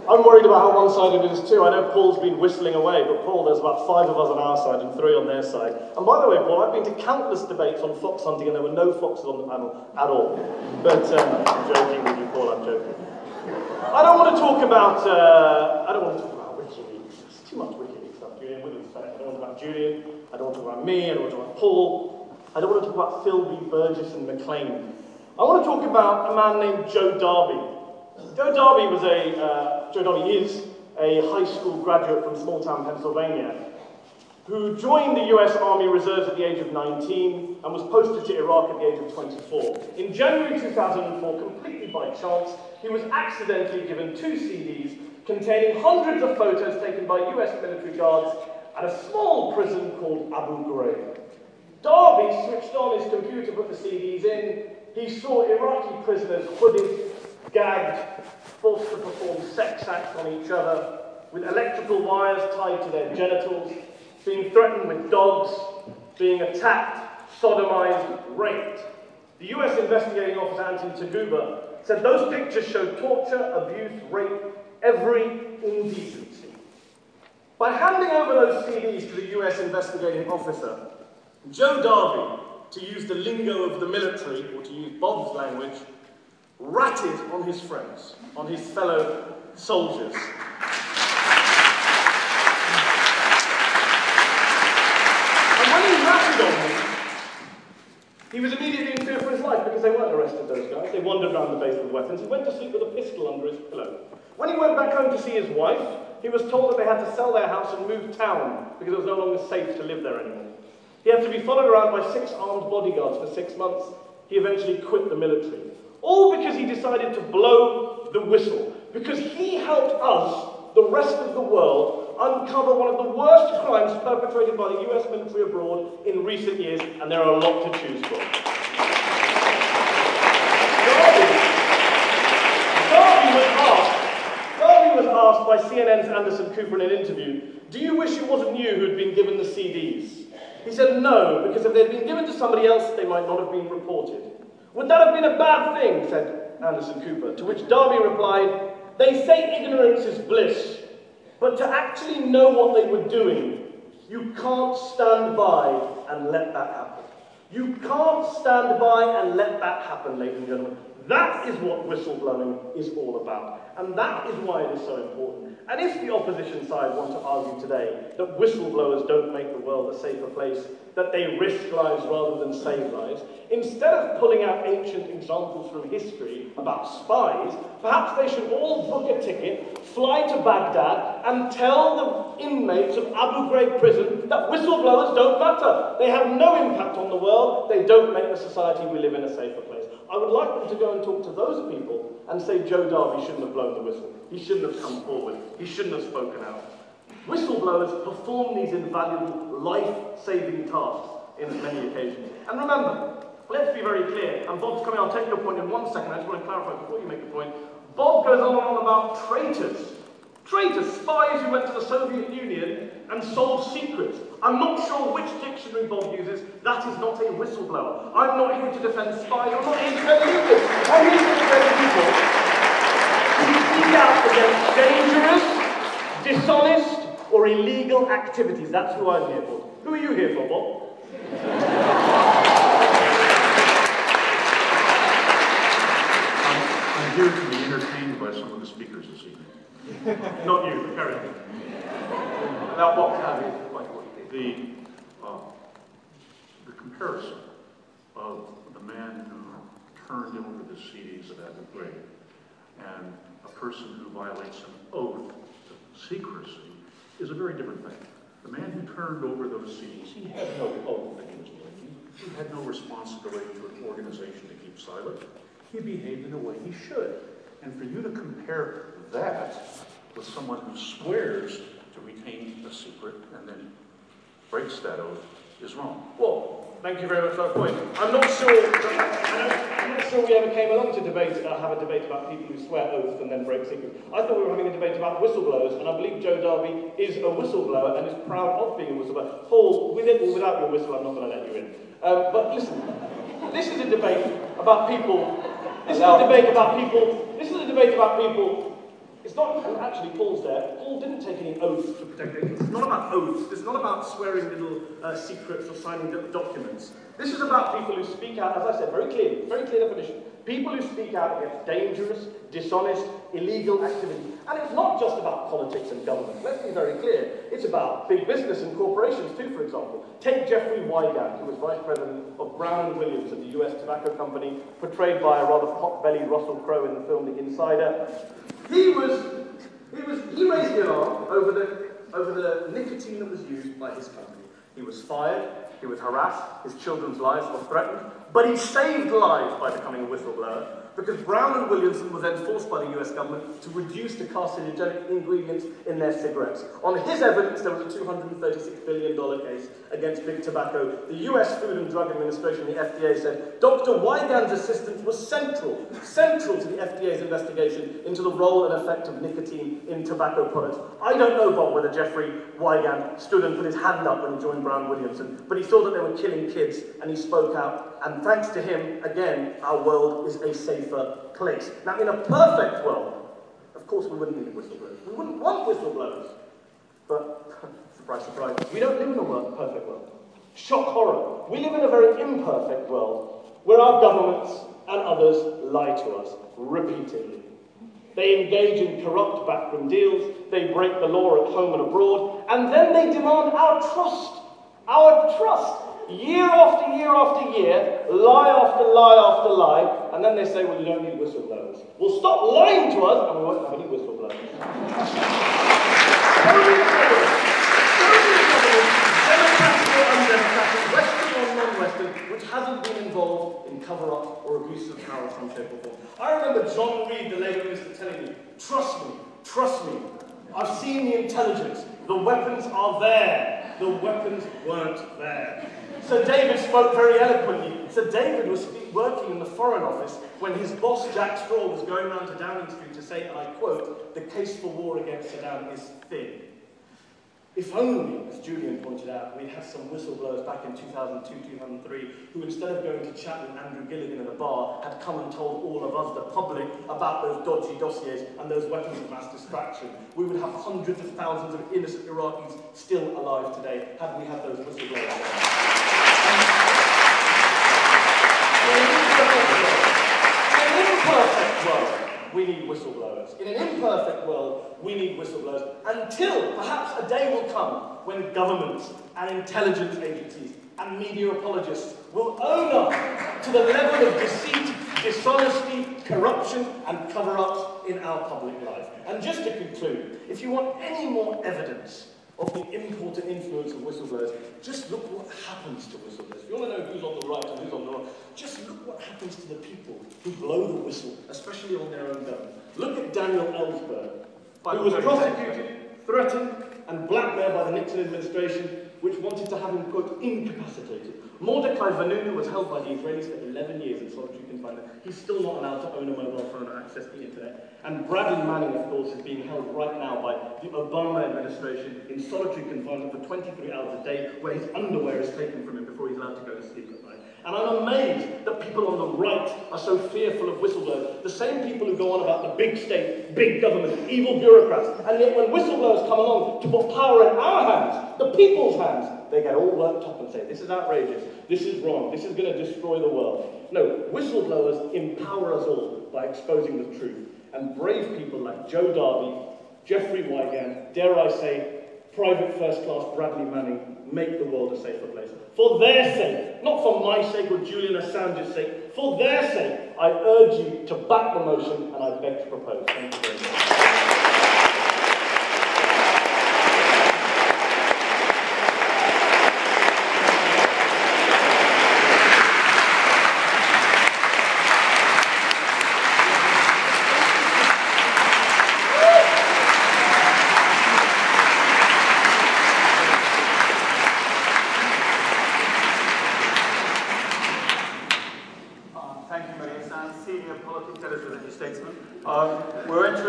I'm worried about how one-sided it is too. I know Paul's been whistling away, but Paul, there's about 5 of us on our side and 3 on their side. And by the way, Paul, I've been to countless debates on fox hunting and there were no foxes on the panel at all. But I'm joking with you, Paul, I'm joking. I don't want to talk about WikiLeaks. There's too much WikiLeaks stuff. Julian, with respect, I don't want to talk about Julian. I don't want to talk about me. I don't want to talk about Paul. I don't want to talk about Philby, Burgess and McLean. I want to talk about a man named Joe Darby. Joe Darby is a high school graduate from small town Pennsylvania who joined the US Army Reserves at the age of 19 and was posted to Iraq at the age of 24. In January 2004, completely by chance, he was accidentally given 2 CDs containing hundreds of photos taken by US military guards at a small prison called Abu Ghraib. Darby switched on his computer, put the CDs in. He saw Iraqi prisoners hooded, gagged, forced to perform sex acts on each other, with electrical wires tied to their genitals, being threatened with dogs, being attacked, sodomized, raped. The US investigating officer Anthony Taguba said those pictures showed torture, abuse, rape, every indecency. By handing over those CDs to the US investigating officer, Joe Darby, to use the lingo of the military, or to use Bob's language, ratted on his friends, on his fellow soldiers. And when he ratted on them, he was immediately in fear for his life because they weren't arrested, those guys. They wandered around the base with weapons. He went to sleep with a pistol under his pillow. When he went back home to see his wife, he was told that they had to sell their house and move town because it was no longer safe to live there anymore. He had to be followed around by 6 armed bodyguards for 6 months. He eventually quit the military. All because he decided to blow the whistle. Because he helped us, the rest of the world, uncover one of the worst crimes perpetrated by the US military abroad in recent years, and there are a lot to choose from. Darby was asked by CNN's Anderson Cooper in an interview, "Do you wish it wasn't you who'd been given the CDs?" He said no, because if they'd been given to somebody else, they might not have been reported. "Would that have been a bad thing?" said Anderson Cooper, to which Darby replied, "They say ignorance is bliss, but to actually know what they were doing, you can't stand by and let that happen. You can't stand by and let that happen, ladies and gentlemen. That is what whistleblowing is all about. And that is why it is so important. And if the opposition side want to argue today that whistleblowers don't make the world a safer place, that they risk lives rather than save lives, instead of pulling out ancient examples from history about spies, perhaps they should all book a ticket, fly to Baghdad, and tell the inmates of Abu Ghraib prison that whistleblowers don't matter. They have no impact on the world. They don't make the society we live in a safer place. I would like them to go and talk to those people and say Joe Darby shouldn't have blown the whistle. He shouldn't have come forward. He shouldn't have spoken out. Whistleblowers perform these invaluable, life-saving tasks in many occasions. And remember, let's be very clear, and Bob's coming, I'll take your point in 1 second, I just want to clarify before you make a point. Bob goes on about traitors. Traitors, spies who went to the Soviet Union and sold secrets. I'm not sure which dictionary Bob uses. That is not a whistleblower. I'm not here to defend spies. I'm not here to defend leaders. I'm here to defend people who speak out against dangerous, dishonest, or illegal activities. That's who I'm here for. Who are you here for, Bob? I'm here to be entertained by some of the speakers this evening. Not you, but carry on. Without Bob having the comparison of the man who turned over the CDs at Abu Ghraib and a person who violates an oath of secrecy is a very different thing. The man who turned over those CDs, he had no oath that he was breaking. He had no responsibility to an organization to keep silent. He behaved in a way he should. And for you to compare that with someone who swears to retain a secret and then breaks that oath is wrong. Well, thank you very much for that point. I'm not sure we ever came along to have a debate about people who swear oaths and then break secrets. I thought we were having a debate about whistleblowers, and I believe Joe Darby is a whistleblower and is proud of being a whistleblower. Paul, with it or without your whistle, I'm not going to let you in. But listen, this is a debate about people. This is a debate about people It's not, and actually Paul's there, Paul didn't take any oaths to protect angels. It's not about oaths, it's not about swearing little secrets or signing documents. This is about people who speak out, as I said, very clear definition. People who speak out against dangerous, dishonest, illegal activity. And it's not just about politics and government. Let's be very clear. It's about big business and corporations too, for example. Take Jeffrey Wigand, who was vice president of Brown & Williams at the US Tobacco Company, portrayed by a rather pot-bellied Russell Crowe in the film The Insider. He raised the alarm over the nicotine that was used by his company. He was fired, he was harassed, his children's lives were threatened, but he saved lives by becoming a whistleblower, because Brown & Williamson was then forced by the US government to reduce the carcinogenic ingredients in their cigarettes. On his evidence, there was a $236 billion case against Big Tobacco. The US Food and Drug Administration, the FDA, said Dr. Wigand's assistance was central to the FDA's investigation into the role and effect of nicotine in tobacco products. I don't know, Bob, whether Jeffrey Wigand stood and put his hand up when he joined Brown & Williamson, but he saw that they were killing kids, and he spoke out, and thanks to him, again, our world is a safer place. Now, in a perfect world, of course we wouldn't need whistleblowers. We wouldn't want whistleblowers. But, surprise, surprise, we don't live in a perfect world. Shock horror. We live in a very imperfect world where our governments and others lie to us repeatedly. They engage in corrupt backroom deals, they break the law at home and abroad, and then they demand our trust. Our trust. Year after year after year, lie after lie after lie, and then they say, well, you don't need whistleblowers. Well, stop lying to us, and we won't have any whistleblowers. Democratic or undemocratic, Western or non-Western, which hasn't been involved in cover-up or abuse of power of some shape or form. I remember John Reed, the Labour minister, telling me, trust me, I've seen the intelligence, the weapons are there. The weapons weren't there. Sir David spoke very eloquently. Sir David was working in the Foreign Office when his boss, Jack Straw, was going around to Downing Street to say, and I quote, the case for war against Saddam is thin. If only, as Julian pointed out, we'd had some whistleblowers back in 2002, 2003, who instead of going to chat with Andrew Gilligan in a bar, had come and told all of us, the public, about those dodgy dossiers and those weapons of mass distraction. We would have hundreds of thousands of innocent Iraqis still alive today, had we had those whistleblowers. In an imperfect world, we need whistleblowers. In an imperfect world, we need whistleblowers until perhaps a day will come when governments and intelligence agencies and media apologists will own up to the level of deceit, dishonesty, corruption, and cover-ups in our public life. And just to conclude, if you want any more evidence of the important influence of whistleblowers, just look what happens to whistleblowers. If you want to know who's on the right and who's on the wrong, just look what happens to the people who blow the whistle, especially on their own government. Look at Daniel Ellsberg, who was prosecuted, threatened, and blackmailed by the Nixon administration, which wanted to have him, quote, incapacitated. Mordecai Vanunu was held by the Israelis for 11 years in solitary confinement. He's still not allowed to own a mobile phone or access the internet. And Bradley Manning, of course, is being held right now by the Obama administration in solitary confinement for 23 hours a day, where his underwear is taken from him before he's allowed to go to sleep at night. And I'm amazed that people on the right are so fearful of whistleblowers. The same people who go on about the big state, big government, evil bureaucrats, and yet when whistleblowers come along to put power in our hands, the people's hands, they get all worked up and say, this is outrageous, this is wrong, this is going to destroy the world. No, whistleblowers empower us all by exposing the truth. And brave people like Joe Darby, Jeffrey Wigand, dare I say, Private First Class Bradley Manning, make the world a safer place. For their sake, not for my sake or Julian Assange's sake, for their sake, I urge you to back the motion and I beg to propose. Thank you very much.